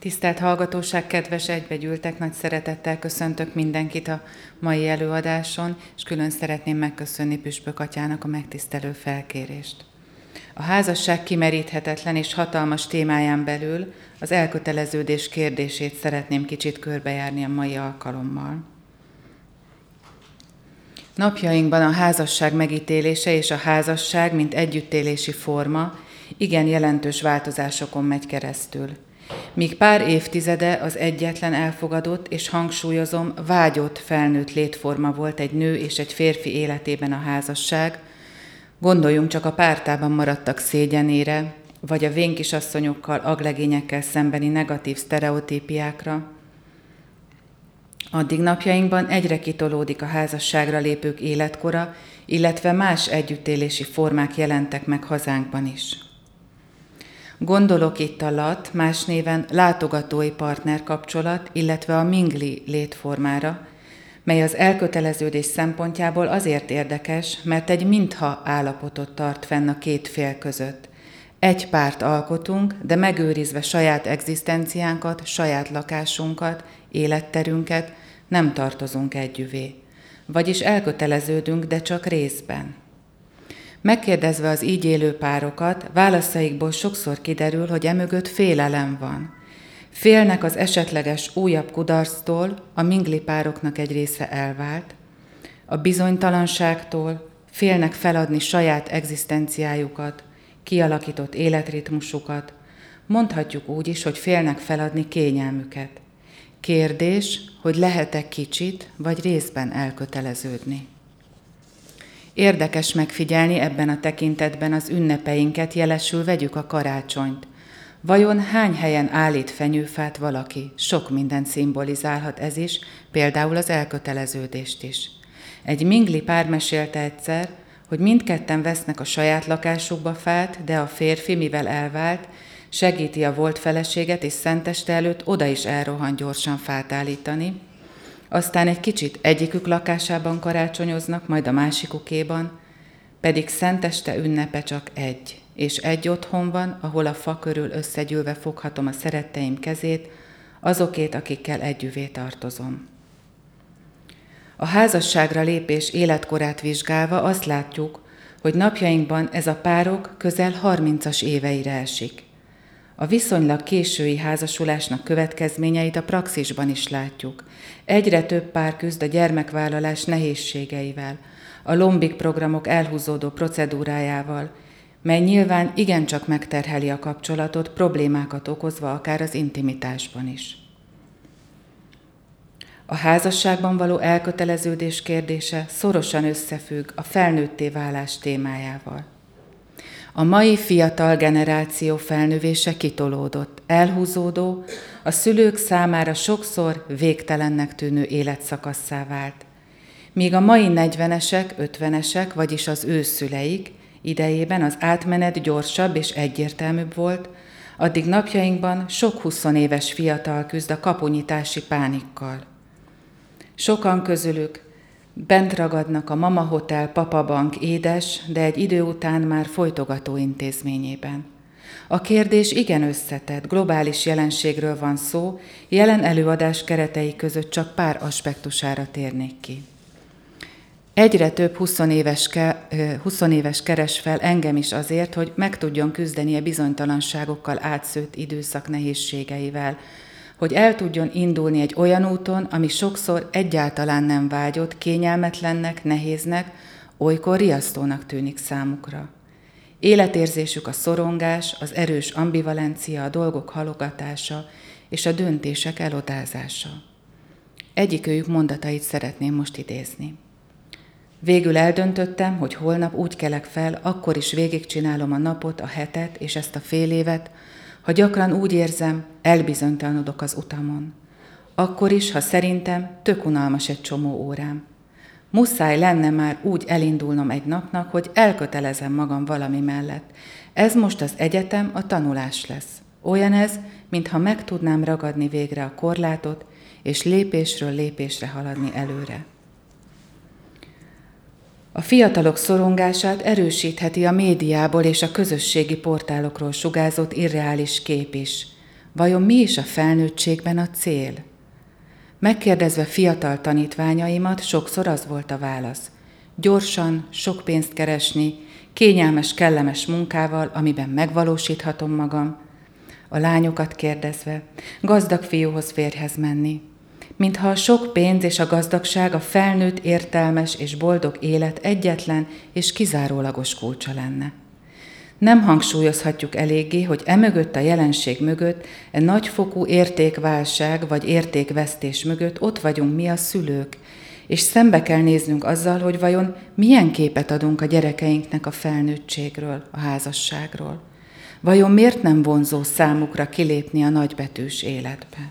Tisztelt hallgatóság, kedves egybegyűltek, nagy szeretettel köszöntök mindenkit a mai előadáson, és külön szeretném megköszönni Püspök atyának a megtisztelő felkérést. A házasság kimeríthetetlen és hatalmas témáján belül az elköteleződés kérdését szeretném kicsit körbejárni a mai alkalommal. Napjainkban a házasság megítélése és a házasság, mint együttélési forma, igen jelentős változásokon megy keresztül. Míg pár évtizede az egyetlen elfogadott és hangsúlyozom, vágyott felnőtt létforma volt egy nő és egy férfi életében a házasság, gondoljunk csak a pártában maradtak szégyenére, vagy a vénkisasszonyokkal, aglegényekkel szembeni negatív sztereotípiákra, addig napjainkban egyre kitolódik a házasságra lépők életkora, illetve más együttélési formák jelentek meg hazánkban is. Gondolok itt a LAT, más néven látogatói partnerkapcsolat, illetve a mingli létformára, mely az elköteleződés szempontjából azért érdekes, mert egy mintha állapotot tart fenn a két fél között. Egy párt alkotunk, de megőrizve saját egzisztenciánkat, saját lakásunkat, életterünket, nem tartozunk együvé. Vagyis elköteleződünk, de csak részben. Megkérdezve az így élő párokat, válaszaikból sokszor kiderül, hogy emögött félelem van. Félnek az esetleges újabb kudarctól, a mingli pároknak egy része elvált, a bizonytalanságtól, félnek feladni saját egzisztenciájukat, kialakított életritmusukat, mondhatjuk úgy is, hogy félnek feladni kényelmüket. Kérdés, hogy lehet-e kicsit vagy részben elköteleződni. Érdekes megfigyelni ebben a tekintetben az ünnepeinket, jelesül vegyük a karácsonyt. Vajon hány helyen állít fenyőfát valaki? Sok mindent szimbolizálhat ez is, például az elköteleződést is. Egy mingli pár mesélte egyszer, hogy mindketten vesznek a saját lakásukba fát, de a férfi, mivel elvált, segíti a volt feleséget, és szenteste előtt oda is elrohan gyorsan fát állítani. Aztán egy kicsit egyikük lakásában karácsonyoznak, majd a másikukéban, pedig szenteste ünnepe csak egy, és egy otthon van, ahol a fa körül összegyűlve foghatom a szeretteim kezét, azokét, akikkel együvé tartozom. A házasságra lépés életkorát vizsgálva azt látjuk, hogy napjainkban ez a párok közel 30-as éveire esik. A viszonylag késői házasulásnak következményeit a praxisban is látjuk. Egyre több pár küzd a gyermekvállalás nehézségeivel, a lombik programok elhúzódó procedúrájával, mely nyilván igencsak megterheli a kapcsolatot, problémákat okozva akár az intimitásban is. A házasságban való elköteleződés kérdése szorosan összefügg a felnőtté válás témájával. A mai fiatal generáció felnövése kitolódott, elhúzódó, a szülők számára sokszor végtelennek tűnő életszakasszá vált. Míg a mai 40-esek, 50-esek, vagyis az ő szüleik idejében az átmenet gyorsabb és egyértelműbb volt, addig napjainkban sok 20 éves fiatal küzd a kapunyitási pánikkal. Sokan közülük bent ragadnak a Mama Hotel, Papa Bank édes, de egy idő után már folytogató intézményében. A kérdés igen összetett, globális jelenségről van szó, jelen előadás keretei között csak pár aspektusára térnék ki. Egyre több 20 éves keres fel engem is azért, hogy meg tudjon küzdeni a bizonytalanságokkal átszőtt időszak nehézségeivel, hogy el tudjon indulni egy olyan úton, ami sokszor egyáltalán nem vágyott, kényelmetlennek, nehéznek, olykor riasztónak tűnik számukra. Életérzésük a szorongás, az erős ambivalencia, a dolgok halogatása és a döntések elodázása. Egyikőjük mondatait szeretném most idézni. Végül eldöntöttem, hogy holnap úgy kelek fel, akkor is végigcsinálom a napot, a hetet és ezt a fél évet, ha gyakran úgy érzem, elbizonytalanodok az utamon. Akkor is, ha szerintem tök unalmas egy csomó órám. Muszáj lenne már úgy elindulnom egy napnak, hogy elkötelezem magam valami mellett. Ez most az egyetem, a tanulás lesz. Olyan ez, mintha meg tudnám ragadni végre a korlátot, és lépésről lépésre haladni előre. A fiatalok szorongását erősítheti a médiából és a közösségi portálokról sugárzott irreális kép is. Vajon mi is a felnőttségben a cél? Megkérdezve fiatal tanítványaimat, sokszor az volt a válasz. Gyorsan, sok pénzt keresni, kényelmes, kellemes munkával, amiben megvalósíthatom magam. A lányokat kérdezve, gazdag fiúhoz férjhez menni. Mintha a sok pénz és a gazdagság a felnőtt, értelmes és boldog élet egyetlen és kizárólagos kulcsa lenne. Nem hangsúlyozhatjuk eléggé, hogy emögött a jelenség mögött, nagyfokú értékválság vagy értékvesztés mögött ott vagyunk mi a szülők, és szembe kell néznünk azzal, hogy vajon milyen képet adunk a gyerekeinknek a felnőttségről, a házasságról. Vajon miért nem vonzó számukra kilépni a nagybetűs életbe?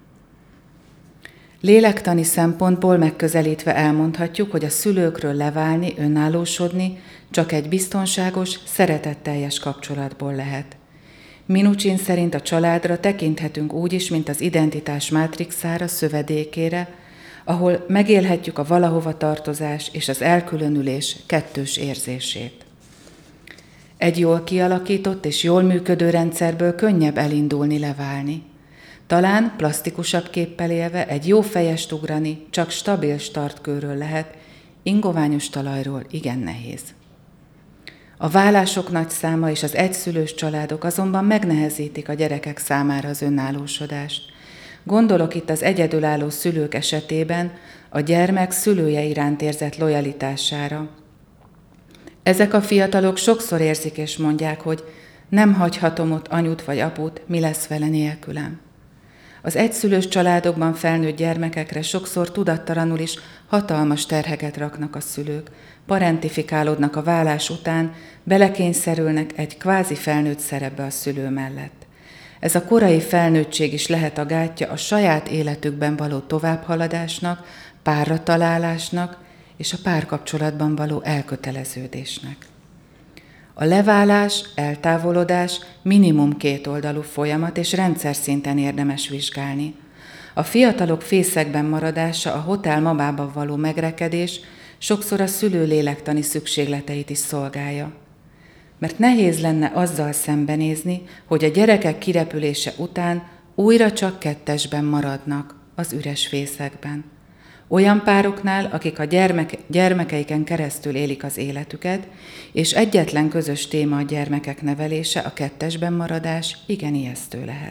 Lélektani szempontból megközelítve elmondhatjuk, hogy a szülőkről leválni, önállósodni csak egy biztonságos, szeretetteljes kapcsolatból lehet. Minuchin szerint a családra tekinthetünk úgy is, mint az identitás mátrixára, szövedékére, ahol megélhetjük a valahova tartozás és az elkülönülés kettős érzését. Egy jól kialakított és jól működő rendszerből könnyebb elindulni, leválni. Talán plastikusabb képpel élve egy jó fejest ugrani csak stabil startkőről lehet, ingoványos talajról igen nehéz. A válások nagy száma és az egyszülős családok azonban megnehezítik a gyerekek számára az önállósodást. Gondolok itt az egyedülálló szülők esetében a gyermek szülője iránt érzett lojalitására. Ezek a fiatalok sokszor érzik és mondják, hogy nem hagyhatom ott anyut vagy aput, mi lesz vele nélkülem. Az egyszülős családokban felnőtt gyermekekre sokszor tudattalanul is hatalmas terheket raknak a szülők, parentifikálódnak a válás után, belekényszerülnek egy kvázi felnőtt szerepbe a szülő mellett. Ez a korai felnőttség is lehet a gátja a saját életükben való továbbhaladásnak, párra találásnak és a párkapcsolatban való elköteleződésnek. A leválás, eltávolodás minimum kétoldalú folyamat, és rendszer szinten érdemes vizsgálni. A fiatalok fészekben maradása, a hotel mabában való megrekedés sokszor a szülő lélektani szükségleteit is szolgálja. Mert nehéz lenne azzal szembenézni, hogy a gyerekek kirepülése után újra csak kettesben maradnak az üres fészekben. Olyan pároknál, akik a gyermekeiken keresztül élik az életüket, és egyetlen közös téma a gyermekek nevelése, a kettesben maradás igen ijesztő lehet.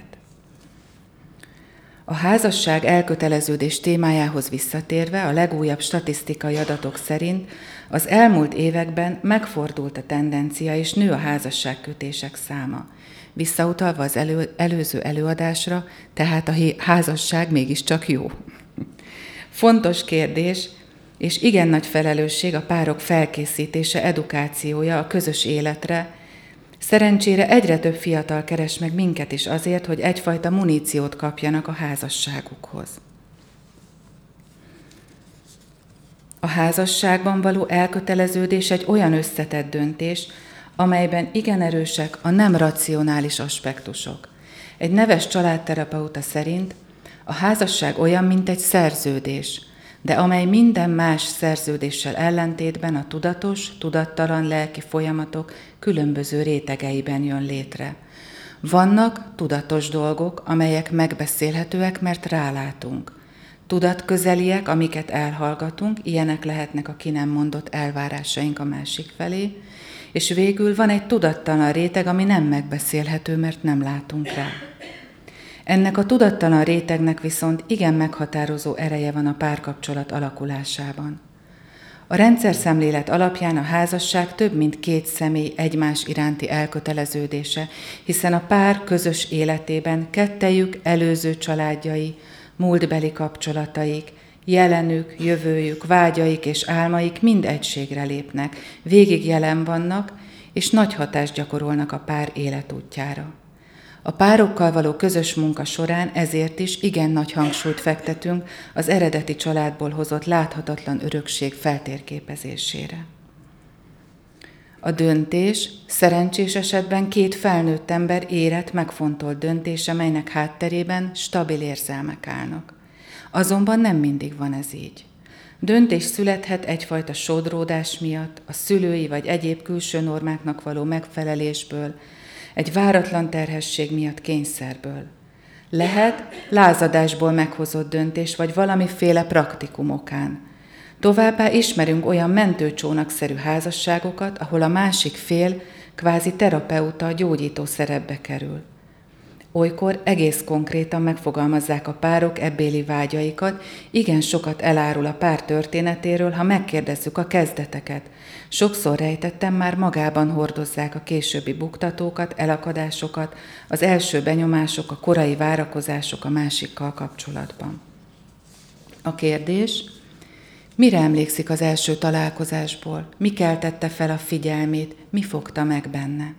A házasság elköteleződés témájához visszatérve, a legújabb statisztikai adatok szerint az elmúlt években megfordult a tendencia és nő a házasságkötések száma. Visszautalva az előző előadásra, tehát a házasság mégiscsak jó. Fontos kérdés, és igen nagy felelősség a párok felkészítése, edukációja a közös életre. Szerencsére egyre több fiatal keres meg minket is azért, hogy egyfajta muníciót kapjanak a házasságukhoz. A házasságban való elköteleződés egy olyan összetett döntés, amelyben igen erősek a nem racionális aspektusok. Egy neves családterapeuta szerint a házasság olyan, mint egy szerződés, de amely minden más szerződéssel ellentétben a tudatos, tudattalan lelki folyamatok különböző rétegeiben jön létre. Vannak tudatos dolgok, amelyek megbeszélhetőek, mert rálátunk. Tudatközeliek, amiket elhallgatunk, ilyenek lehetnek a ki nem mondott elvárásaink a másik felé, és végül van egy tudattalan réteg, ami nem megbeszélhető, mert nem látunk rá. Ennek a tudattalan rétegnek viszont igen meghatározó ereje van a párkapcsolat alakulásában. A rendszerszemlélet alapján a házasság több mint két személy egymás iránti elköteleződése, hiszen a pár közös életében kettejük előző családjai, múltbeli kapcsolataik, jelenük, jövőjük, vágyaik és álmaik mind egységre lépnek, végig jelen vannak, és nagy hatást gyakorolnak a pár életútjára. A párokkal való közös munka során ezért is igen nagy hangsúlyt fektetünk az eredeti családból hozott láthatatlan örökség feltérképezésére. A döntés szerencsés esetben két felnőtt ember érett, megfontolt döntése, melynek hátterében stabil érzelmek állnak. Azonban nem mindig van ez így. Döntés születhet egyfajta sodródás miatt, a szülői vagy egyéb külső normáknak való megfelelésből, egy váratlan terhesség miatt, kényszerből. Lehet lázadásból meghozott döntés, vagy valamiféle praktikum okán. Továbbá ismerünk olyan mentőcsónakszerű házasságokat, ahol a másik fél kvázi terapeuta, gyógyító szerepbe kerül. Olykor egész konkrétan megfogalmazzák a párok ebbéli vágyaikat, igen sokat elárul a pár történetéről, ha megkérdezzük a kezdeteket. Sokszor rejtettem már magában hordozzák a későbbi buktatókat, elakadásokat, az első benyomások, a korai várakozások a másikkal kapcsolatban. A kérdés: mire emlékszik az első találkozásból? Mi keltette fel a figyelmét? Mi fogta meg benne?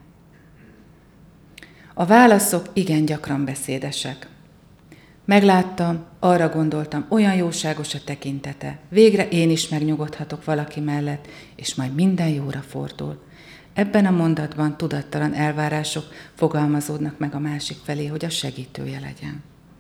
A válaszok igen gyakran beszédesek. Megláttam, arra gondoltam, olyan jóságos a tekintete. Végre én is megnyugodhatok valaki mellett, és majd minden jóra fordul. Ebben a mondatban tudattalan elvárások fogalmazódnak meg a másik felé, hogy a segítője legyen.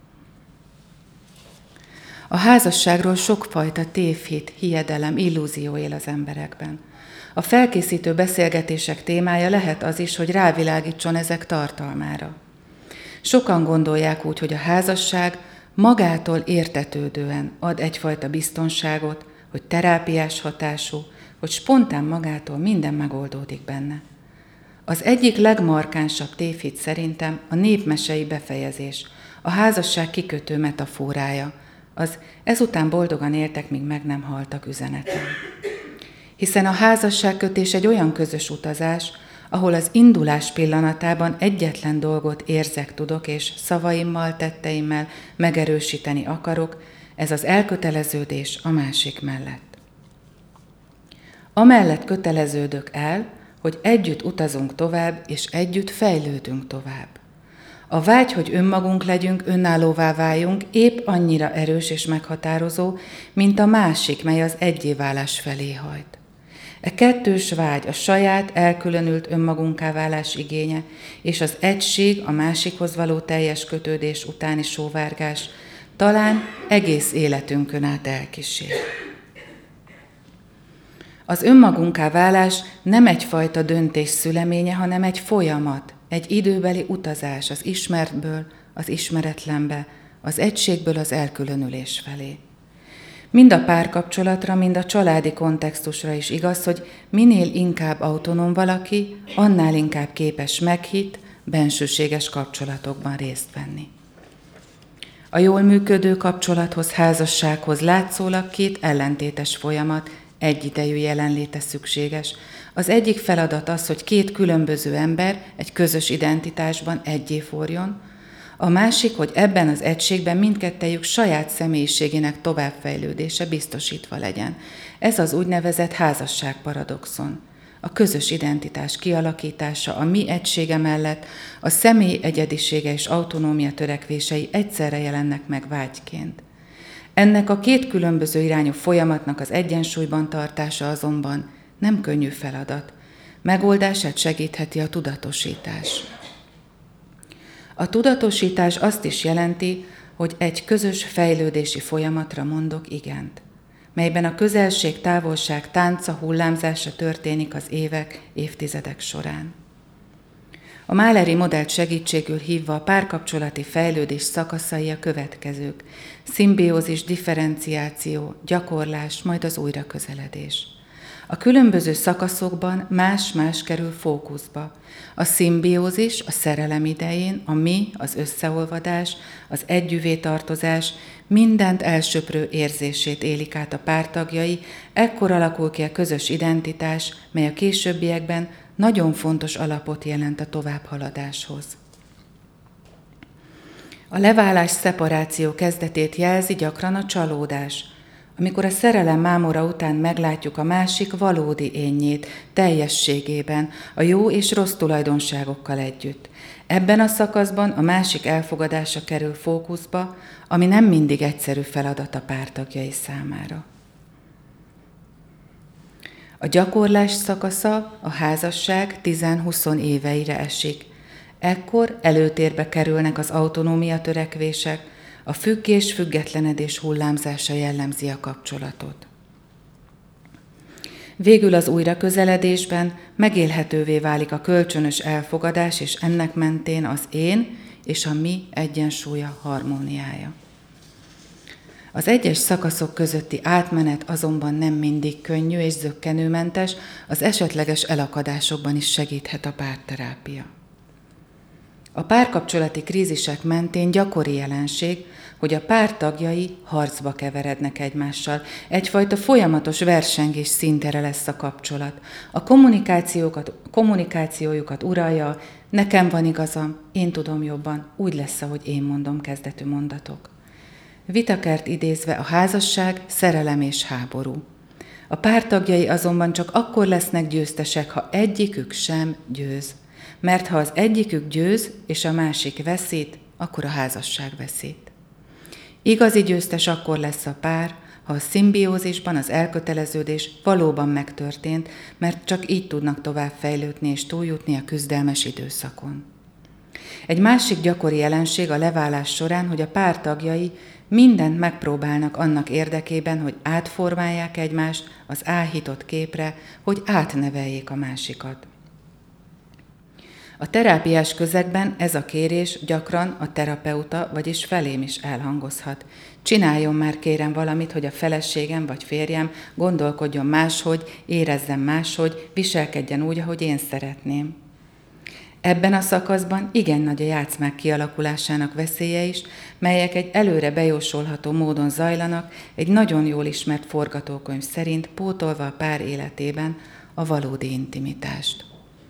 A házasságról sokfajta tévhit, hiedelem, illúzió él az emberekben. A felkészítő beszélgetések témája lehet az is, hogy rávilágítson ezek tartalmára. Sokan gondolják úgy, hogy a házasság magától értetődően ad egyfajta biztonságot, hogy terápiás hatású, hogy spontán magától minden megoldódik benne. Az egyik legmarkánsabb tévhit szerintem a népmesei befejezés, a házasság kikötő metaforája, az ezután boldogan éltek, míg meg nem haltak üzenetem. Hiszen a házasságkötés egy olyan közös utazás, ahol az indulás pillanatában egyetlen dolgot érzek, tudok, és szavaimmal, tetteimmel megerősíteni akarok, ez az elköteleződés a másik mellett. Amellett köteleződök el, hogy együtt utazunk tovább, és együtt fejlődünk tovább. A vágy, hogy önmagunk legyünk, önállóvá váljunk, épp annyira erős és meghatározó, mint a másik, mely az egyéválás felé hajt. E kettős vágy, a saját elkülönült önmagunká válás igénye, és az egység, a másikhoz való teljes kötődés utáni sóvárgás talán egész életünkön át elkísér. Az önmagunká válás nem egyfajta döntés szüleménye, hanem egy folyamat, egy időbeli utazás az ismertből az ismeretlenbe, az egységből az elkülönülés felé. Mind a párkapcsolatra, mind a családi kontextusra is igaz, hogy minél inkább autonóm valaki, annál inkább képes meghitt, bensőséges kapcsolatokban részt venni. A jól működő kapcsolathoz, házassághoz látszólag két ellentétes folyamat, egyidejű jelenléte szükséges. Az egyik feladat az, hogy két különböző ember egy közös identitásban egyé forjon, a másik, hogy ebben az egységben mindkettejük saját személyiségének továbbfejlődése biztosítva legyen. Ez az úgynevezett házasságparadoxon. A közös identitás kialakítása, a mi egysége mellett a személy egyedisége és autonómia törekvései egyszerre jelennek meg vágyként. Ennek a két különböző irányú folyamatnak az egyensúlyban tartása azonban nem könnyű feladat. Megoldását segítheti a tudatosítás. A tudatosítás azt is jelenti, hogy egy közös fejlődési folyamatra mondok igent, melyben a közelség, távolság tánca, hullámzása történik az évek, évtizedek során. A Mahleri modellt segítségül hívva a párkapcsolati fejlődés szakaszai a következők: szimbiózis, differenciáció, gyakorlás, majd az újraközeledés. A különböző szakaszokban más-más kerül fókuszba. A szimbiózis a szerelem idején, a mi, az összeolvadás, az együvé tartozás mindent elsöprő érzését élik át a pártagjai, ekkor alakul ki a közös identitás, mely a későbbiekben nagyon fontos alapot jelent a továbbhaladáshoz. A leválás, szeparáció kezdetét jelzi gyakran a csalódás, amikor a szerelem mámora után meglátjuk a másik valódi énjét, teljességében, a jó és rossz tulajdonságokkal együtt. Ebben a szakaszban a másik elfogadása kerül fókuszba, ami nem mindig egyszerű feladat a pártagjai számára. A gyakorlás szakasza, a házasság 10-20 éveire esik. Ekkor előtérbe kerülnek az autonómia törekvések, a függés, függetlenedés hullámzása jellemzi a kapcsolatot. Végül az újraközeledésben megélhetővé válik a kölcsönös elfogadás, és ennek mentén az én és a mi egyensúlya, harmóniája. Az egyes szakaszok közötti átmenet azonban nem mindig könnyű és zökkenőmentes, az esetleges elakadásokban is segíthet a párterápia. A párkapcsolati krízisek mentén gyakori jelenség, hogy a pár tagjai harcba keverednek egymással. Egyfajta folyamatos versengés szintere lesz a kapcsolat. A kommunikációjukat uralja, nekem van igazam, én tudom jobban, úgy lesz, ahogy én mondom kezdetű mondatok. Vitakert idézve, a házasság szerelem és háború. A pártagjai azonban csak akkor lesznek győztesek, ha egyikük sem győz. Mert ha az egyikük győz, és a másik veszít, akkor a házasság veszít. Igazi győztes akkor lesz a pár, ha a szimbiózisban az elköteleződés valóban megtörtént, mert csak így tudnak tovább fejlődni és túljutni a küzdelmes időszakon. Egy másik gyakori jelenség a leválás során, hogy a pár tagjai mindent megpróbálnak annak érdekében, hogy átformálják egymást az áhított képre, hogy átneveljék a másikat. A terápiás közegben ez a kérés gyakran a terapeuta, vagyis felém is elhangozhat. Csináljon már kérem valamit, hogy a feleségem vagy férjem gondolkodjon máshogy, érezzen máshogy, viselkedjen úgy, ahogy én szeretném. Ebben a szakaszban igen nagy a játszmák kialakulásának veszélye is, melyek egy előre bejósolható módon zajlanak, egy nagyon jól ismert forgatókönyv szerint pótolva a pár életében a valódi intimitást.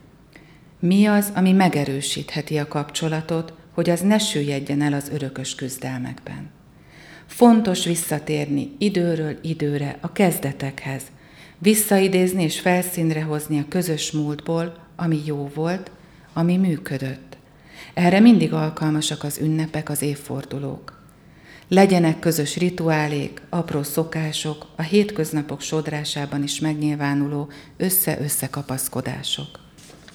Mi az, ami megerősítheti a kapcsolatot, hogy az ne süllyedjen el az örökös küzdelmekben? Fontos visszatérni időről időre a kezdetekhez, visszaidézni és felszínre hozni a közös múltból, ami jó volt, ami működött. Erre mindig alkalmasak az ünnepek, az évfordulók. Legyenek közös rituálék, apró szokások, a hétköznapok sodrásában is megnyilvánuló össze-összekapaszkodások.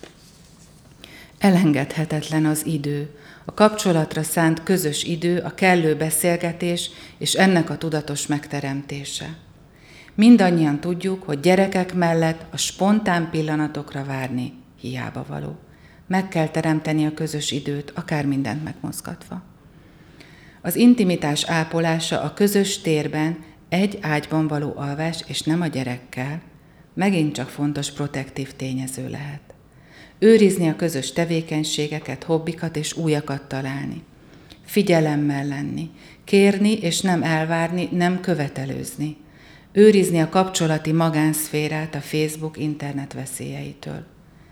Elengedhetetlen az idő, a kapcsolatra szánt közös idő, a kellő beszélgetés és ennek a tudatos megteremtése. Mindannyian tudjuk, hogy gyerekek mellett a spontán pillanatokra várni hiába való. Meg kell teremteni a közös időt, akár mindent megmozgatva. Az intimitás ápolása a közös térben egy ágyban való alvás, és nem a gyerekkel, megint csak fontos protektív tényező lehet. Őrizni a közös tevékenységeket, hobbikat és újakat találni. Figyelemmel lenni, kérni és nem elvárni, nem követelőzni. Őrizni a kapcsolati magánszférát a Facebook internet veszélyeitől.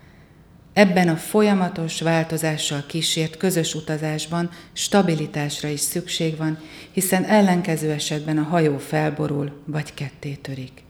Ebben a folyamatos változással kísért közös utazásban stabilitásra is szükség van, hiszen ellenkező esetben a hajó felborul vagy ketté törik.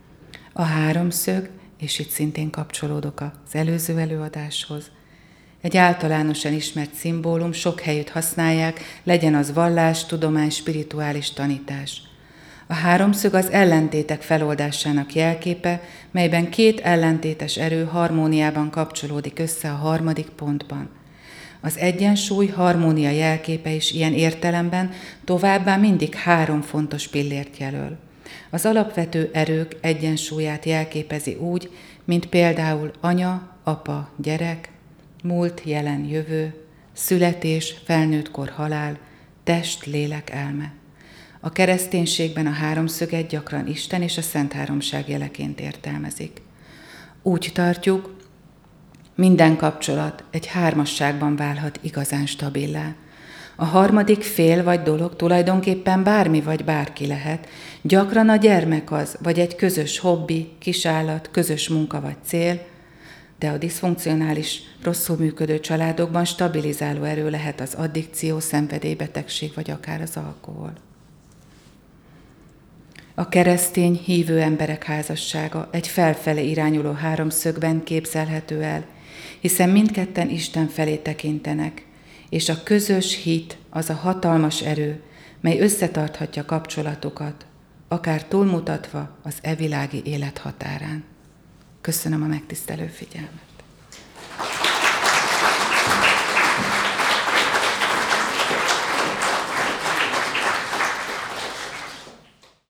A háromszög, és itt szintén kapcsolódok az előző előadáshoz, egy általánosan ismert szimbólum, sok helyütt használják, legyen az vallás, tudomány, spirituális tanítás. A háromszög az ellentétek feloldásának jelképe, melyben két ellentétes erő harmóniában kapcsolódik össze a harmadik pontban. Az egyensúly harmónia jelképe is ilyen értelemben továbbá mindig három fontos pillért jelöl. Az alapvető erők egyensúlyát jelképezi úgy, mint például anya, apa, gyerek, múlt, jelen, jövő, születés, felnőttkor, halál, test, lélek, elme. A kereszténységben a háromszöget gyakran Isten és a Szent Háromság jeleként értelmezik. Úgy tartjuk, minden kapcsolat egy hármasságban válhat igazán stabilá. A harmadik fél vagy dolog tulajdonképpen bármi vagy bárki lehet. Gyakran a gyermek az, vagy egy közös hobbi, kisállat, közös munka vagy cél, de a diszfunkcionális, rosszul működő családokban stabilizáló erő lehet az addikció, szenvedélybetegség vagy akár az alkohol. A keresztény, hívő emberek házassága egy felfele irányuló háromszögben képzelhető el, hiszen mindketten Isten felé tekintenek, és a közös hit az a hatalmas erő, mely összetarthatja kapcsolatokat, akár túlmutatva az evilági élet határán. Köszönöm a megtisztelő figyelmet.